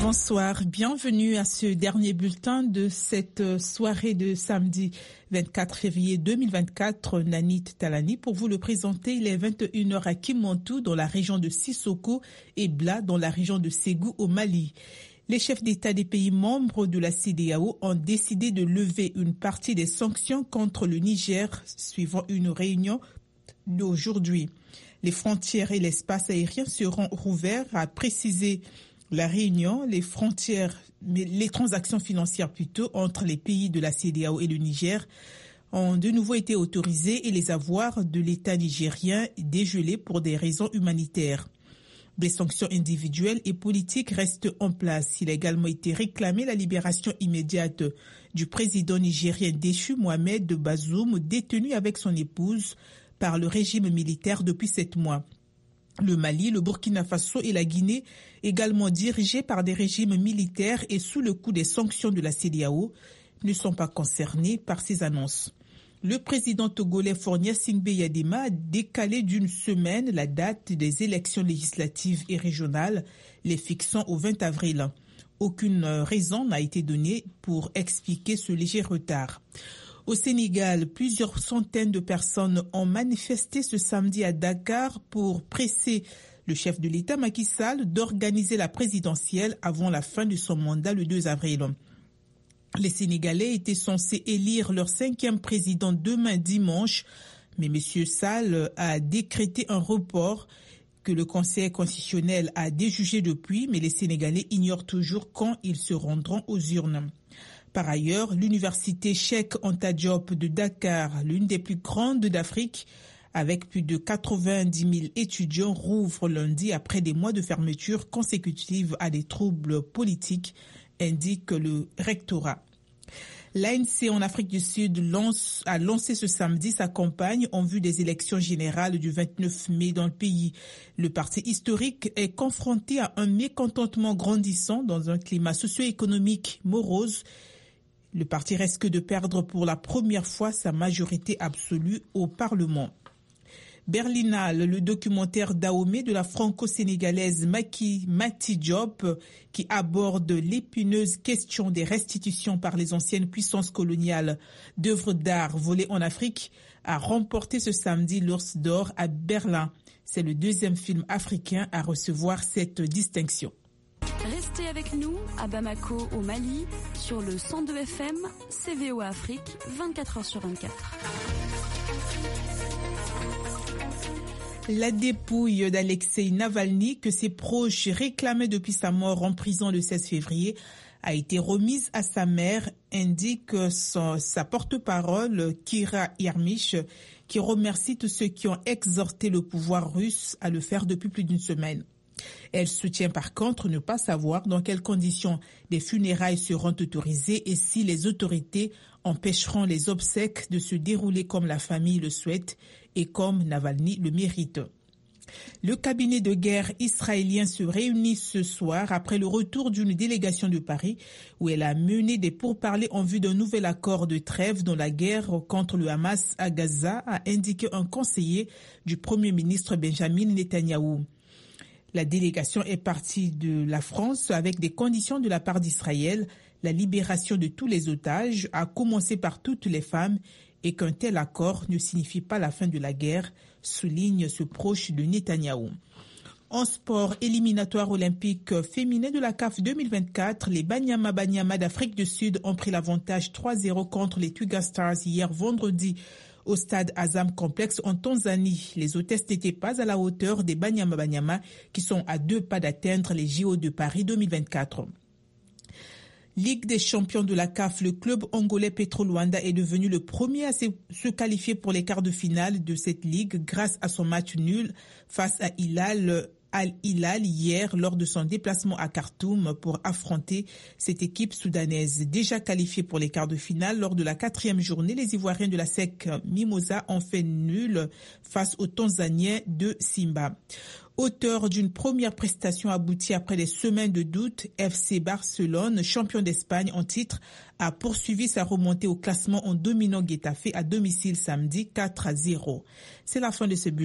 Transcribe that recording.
Bonsoir, bienvenue à ce dernier bulletin de cette soirée de samedi 24 février 2024. Nanit Talani pour vous le présenter. Il est 21h à Kimontou dans la région de Sissoko et Bla dans la région de Ségou au Mali. Les chefs d'État des pays membres de la CEDEAO ont décidé de lever une partie des sanctions contre le Niger suivant une réunion d'aujourd'hui. Les frontières et l'espace aérien seront rouverts, a précisé la réunion. Les transactions financières plutôt entre les pays de la CEDEAO et le Niger ont de nouveau été autorisées et les avoirs de l'État nigérien dégelés pour des raisons humanitaires. Des sanctions individuelles et politiques restent en place. Il a également été réclamé la libération immédiate du président nigérien déchu Mohamed Bazoum, détenu avec son épouse par le régime militaire depuis 7 mois. Le Mali, le Burkina Faso et la Guinée, également dirigés par des régimes militaires et sous le coup des sanctions de la CEDEAO, ne sont pas concernés par ces annonces. Le président togolais Faure Gnassingbé Eyadéma a décalé d'une semaine la date des élections législatives et régionales, les fixant au 20 avril. Aucune raison n'a été donnée pour expliquer ce léger retard. Au Sénégal, plusieurs centaines de personnes ont manifesté ce samedi à Dakar pour presser le chef de l'État Macky Sall d'organiser la présidentielle avant la fin de son mandat le 2 avril. Les Sénégalais étaient censés élire leur 5e président demain dimanche, mais M. Sall a décrété un report que le Conseil constitutionnel a déjugé depuis, mais les Sénégalais ignorent toujours quand ils se rendront aux urnes. Par ailleurs, l'université Cheikh Anta Diop de Dakar, l'une des plus grandes d'Afrique, avec plus de 90 000 étudiants, rouvre lundi après des mois de fermeture consécutive à des troubles politiques, indique le rectorat. L'ANC en Afrique du Sud a lancé ce samedi sa campagne en vue des élections générales du 29 mai dans le pays. Le parti historique est confronté à un mécontentement grandissant dans un climat socio-économique morose. Le parti risque de perdre pour la première fois sa majorité absolue au Parlement. Berlinale, le documentaire Dahomey de la franco-sénégalaise Mati Diop, qui aborde l'épineuse question des restitutions par les anciennes puissances coloniales d'œuvres d'art volées en Afrique, a remporté ce samedi l'Ours d'Or à Berlin. C'est le 2e film africain à recevoir cette distinction. Restez avec nous à Bamako au Mali sur le 102 FM, CVO Afrique, 24h sur 24. La dépouille d'Alexeï Navalny, que ses proches réclamaient depuis sa mort en prison le 16 février, a été remise à sa mère, indique sa porte-parole Kira Yarmych, qui remercie tous ceux qui ont exhorté le pouvoir russe à le faire depuis plus d'une semaine. Elle soutient par contre ne pas savoir dans quelles conditions les funérailles seront autorisées et si les autorités empêcheront les obsèques de se dérouler comme la famille le souhaite et comme Navalny le mérite. Le cabinet de guerre israélien se réunit ce soir après le retour d'une délégation de Paris où elle a mené des pourparlers en vue d'un nouvel accord de trêve dans la guerre contre le Hamas à Gaza, a indiqué un conseiller du Premier ministre Benjamin Netanyahou. La délégation est partie de la France avec des conditions de la part d'Israël, la libération de tous les otages, à commencer par toutes les femmes, et qu'un tel accord ne signifie pas la fin de la guerre, souligne ce proche de Netanyahou. En sport, éliminatoire olympique féminin de la CAF 2024, les Banyama d'Afrique du Sud ont pris l'avantage 3-0 contre les Twiga Stars hier vendredi au stade Azam Complex en Tanzanie. Les hôtesses n'étaient pas à la hauteur des Banyama qui sont à 2 pas d'atteindre les JO de Paris 2024. Ligue des champions de la CAF, le club angolais Petro Luanda est devenu le premier à se qualifier pour les quarts de finale de cette ligue grâce à son match nul face à Al-Hilal hier lors de son déplacement à Khartoum pour affronter cette équipe soudanaise. Déjà qualifiée pour les quarts de finale, lors de la 4e journée, les Ivoiriens de la SEC Mimosa ont fait nul face aux Tanzaniens de Simba. Auteur d'une première prestation aboutie après des semaines de doute, FC Barcelone, champion d'Espagne en titre, a poursuivi sa remontée au classement en dominant Getafe à domicile samedi 4-0. C'est la fin de ce bulletin.